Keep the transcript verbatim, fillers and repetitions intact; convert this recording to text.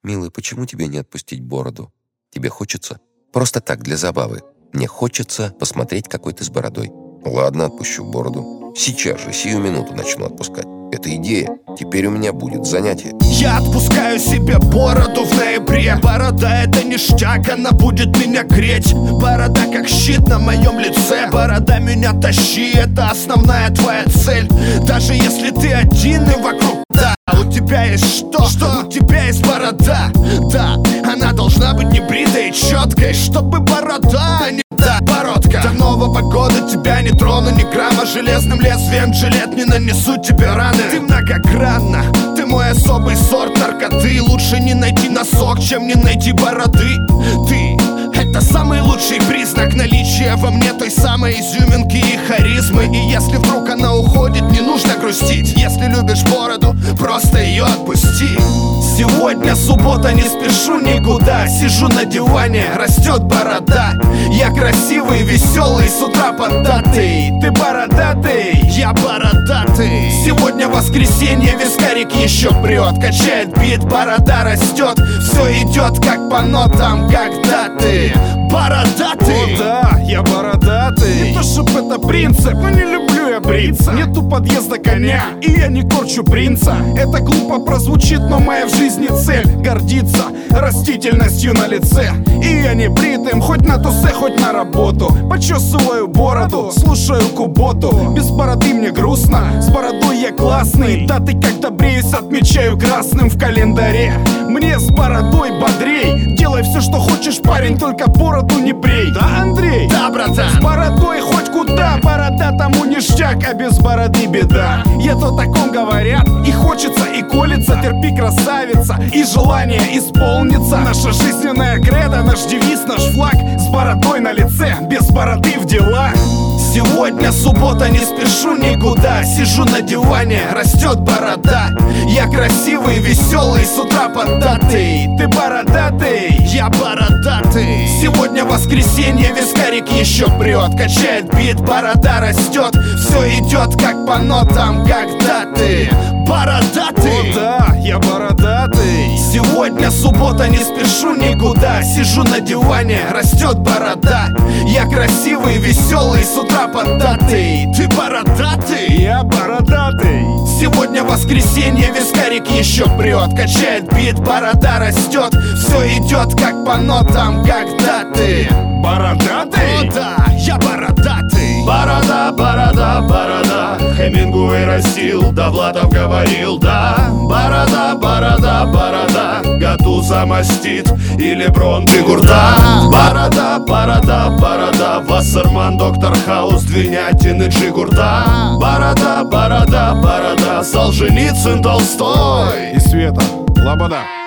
Милый, почему тебе не отпустить бороду? Тебе хочется? Просто так, для забавы. Мне хочется посмотреть, какой ты с бородой. Ладно, отпущу бороду. Сейчас же, сию минуту начну отпускать. Это идея. Теперь у меня будет занятие. Я отпускаю себе бороду в ноябре. Борода — это ништяк, она будет меня греть. Борода как щит на моем лице. Борода меня тащи, это основная твоя цель. Даже если ты один и вокруг, да, у тебя есть что? Что? У тебя есть борода. Да, она должна быть небритой и четкой, чтобы борода, а не да, бородка. До Нового года тебя не трону ни грамма. Железным лезвием жилет не нанесу тебе раны. Ты многогранна, ты мой особый сорт наркоты. Лучше не найти носок, чем не найти бороды. Ты — это самый лучший признак наличия во мне той самой изюминки и харизмы. И если вдруг она уходит, не нужно грустить. Если любишь бороду, просто ее отпусти. Сегодня суббота, не спешу никуда. Сижу на диване, растет борода. Я красивый, веселый, с утра поддатый. Ты бородатый, я бородатый. Сегодня воскресенье, вискарик еще прет. Качает бит, борода растет. Все идет как по нотам, когда ты бородатый. О да, я бородатый. Не то чтоб это принцип, но не люблю я бриться. Нету подъезда коня, и я не корчу принца. Это глупо прозвучит, но моя в жизни цель — гордиться растительностью на лице. И я не бритым, хоть на тусе, хоть на работу. Почесываю бороду, слушаю куботу. Без бороды мне грустно, с бородой я классный. Даты, когда бреюсь, отмечаю красным в календаре. Мне с бородой бодрей. Делай все, что хочешь, парень, только бороду не брей. Да, Андрей? Да, братан. С бородой хоть куда, борода тому ништяк, а без бороды беда. Я-то таком говорят, и хочется, и колется. Терпи, красавица, и желание исполнится. Наша жизненная кредо, наш девиз, наш флаг. С бородой на лице, без бороды в делах. Сегодня суббота, не спешу никуда. Сижу на диване, растет борода. Я красивый, веселый, с утра поддатый. Ты бородатый, я бородатый. Сегодня воскресенье, вискарик еще прет. Качает бит, борода растет. Все идет как по нотам, когда ты бородатый. О да, я бородатый. Сегодня суббота, не спешу никуда. Сижу на диване, растет борода. Я красивый, веселый, с утра поддатый. Ты бородатый, я бородатый. Сегодня воскресенье, вискарик еще прет. Качает бит, борода растет. Все идет как по нотам, когда ты бородатый. О да, я бородатый. Борода, борода, борода. Хемингуэй растил, Довлатов говорил, да. Борода, борода, борода. Гатуза мастит и Леброн Бигурда. Борода, борода, борода. Вассерман, Доктор Хаус, Двинятин и Джигурда. Борода, борода, борода. Солженицын, Толстой и Света Лобода.